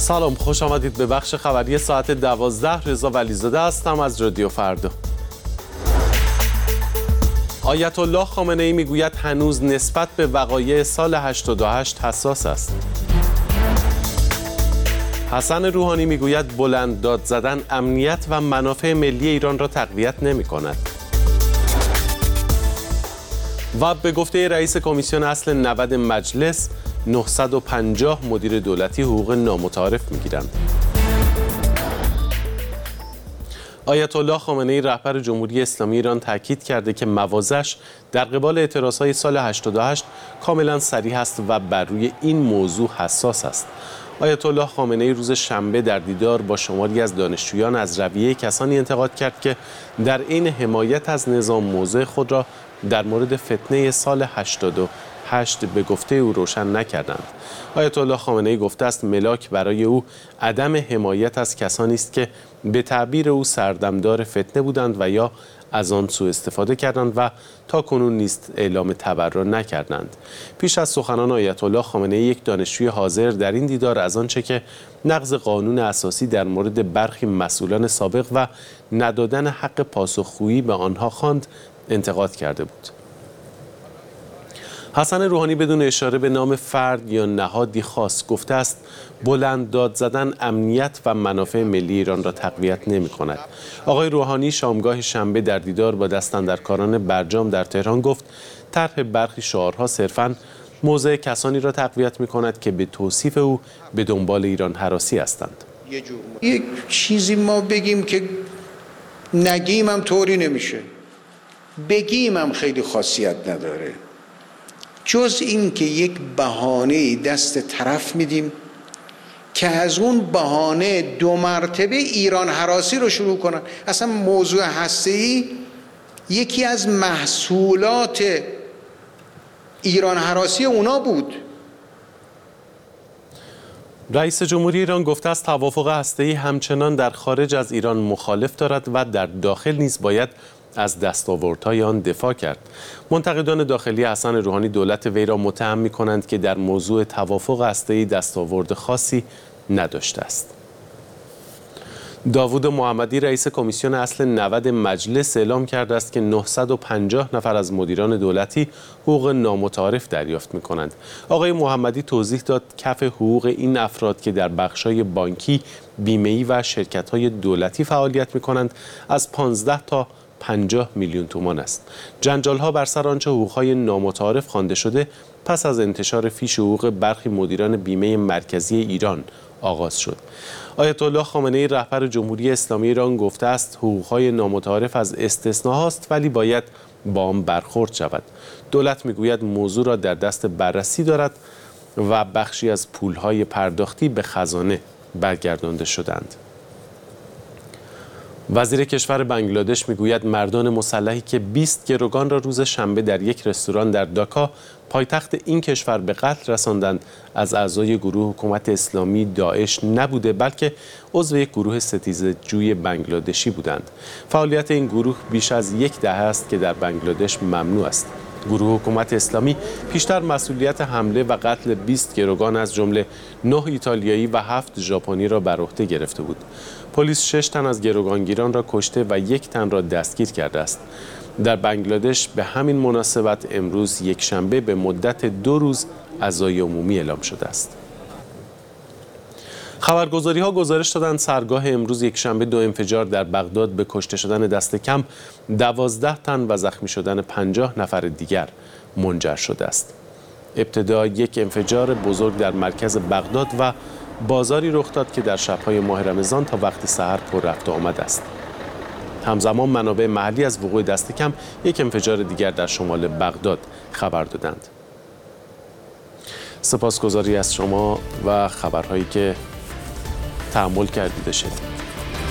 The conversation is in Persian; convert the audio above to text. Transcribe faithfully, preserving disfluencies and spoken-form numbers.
سلام، خوش آمدید به بخش خبری ساعت دوازده. رضا ولیزاده هستم از رادیو فردا. آیت الله خامنه ای میگوید هنوز نسبت به وقایع سال هشتاد و هشت حساس است. حسن روحانی میگوید بلند داد زدن امنیت و منافع ملی ایران را تقویت نمی کند. و به گفته رئیس کمیسیون اصل نود مجلس، نهصد و پنجاه مدیر دولتی حقوق نامتعارف میگیرند. آیت الله خامنه ای رهبر جمهوری اسلامی ایران تاکید کرده که مواضعش در قبال اعتراضهای سال هشتاد و هشت کاملا صریح است و بر روی این موضوع حساس است. آیت الله خامنه ای روز شنبه در دیدار با شماری از دانشجویان از رویه کسانی انتقاد کرد که در عین حمایت از نظام موضع خود را در مورد فتنه سال هشتاد و هشت به گفته او روشن نکردند. آیت الله خامنه ای گفته است ملاک برای او عدم حمایت از کسانی است که به تعبیر او سردمدار فتنه بودند و یا از آن سوء استفاده کردند و تا کنون نیست اعلام تبرع نکردند. پیش از سخنان آیت الله خامنه ای یک دانشجوی حاضر در این دیدار از آنچه که نقض قانون اساسی در مورد برخی مسئولان سابق و ندادن حق پاسخگویی به آنها خواند انتقاد کرده بود. حسن روحانی بدون اشاره به نام فرد یا نهادی خاص گفته است بلند داد زدن امنیت و منافع ملی ایران را تقویت نمی کند. آقای روحانی شامگاه شنبه در دیدار با دستاندرکاران برجام در تهران گفت طرح برخی شعارها صرفاً موضع کسانی را تقویت می کند که به توصیف او به دنبال ایران هراسی هستند. یک چیزی ما بگیم که نگیم هم طوری نمیشه، بگیم هم خیلی خاصیت نداره، جز این که یک بهانه دست طرف میدیم که از اون بهانه دو مرتبه ایران هراسی رو شروع کنن. اصلا موضوع هسته‌ای یکی از محصولات ایران هراسی اونا بود. رئیس جمهوری ایران گفته است توافق هسته‌ای همچنان در خارج از ایران مخالف دارد و در داخل نیز باید از دستاوردهای آن دفاع کرد. منتقدان داخلی حسن روحانی دولت وی را متهم می‌کنند که در موضوع توافق هسته‌ای دستاورد خاصی نداشته است. داوود محمدی رئیس کمیسیون اصل نود مجلس اعلام کرده است که نهصد و پنجاه نفر از مدیران دولتی حقوق نامتعارف دریافت می‌کنند. آقای محمدی توضیح داد کف حقوق این افراد که در بخش‌های بانکی، بیمه‌ای و شرکت‌های دولتی فعالیت می‌کنند از پانزده تا پنجاه میلیون تومان است. جنجال‌ها بر سر آنچه حقوق‌های نامتعارف خوانده شده پس از انتشار فیش حقوق برخی مدیران بیمه مرکزی ایران آغاز شد. آیت الله خامنه ای رهبر جمهوری اسلامی ایران گفته است حقوق‌های نامتعارف از استثناهاست ولی باید با آن برخورد شود. دولت میگوید موضوع را در دست بررسی دارد و بخشی از پول‌های پرداختی به خزانه برگردانده شدند. وزیر کشور بنگلادش میگوید مردان مسلحی که بیست گروگان را روز شنبه در یک رستوران در داکا پایتخت این کشور به قتل رساندند از اعضای گروه حکومت اسلامی داعش نبوده بلکه عضو یک گروه ستیزجوی بنگلادشی بودند. فعالیت این گروه بیش از یک دهه است که در بنگلادش ممنوع است. گروه حکومت اسلامی پیشتر مسئولیت حمله و قتل بیست گروگان از جمله نه ایتالیایی و هفت ژاپنی را بر عهده گرفته بود. پلیس شش تن از گروگانگیران را کشته و یک تن را دستگیر کرده است. در بنگلادش به همین مناسبت امروز یک شنبه به مدت دو روز عزای عمومی اعلام شده است. خبرگزاری ها گزارش دادند سرگاه امروز یک شنبه دو انفجار در بغداد به کشته شدن دست کم دوازده تن و زخمی شدن پنجاه نفر دیگر منجر شده است. ابتدا یک انفجار بزرگ در مرکز بغداد و بازاری رخ داد که در شب‌های ماه رمضان تا وقت سحر پر رفت و آمد است. همزمان منابع محلی از وقوع دست کم یک انفجار دیگر در شمال بغداد خبر دادند. سپاسگزاری از شما و خبرهایی که تحمل کردید.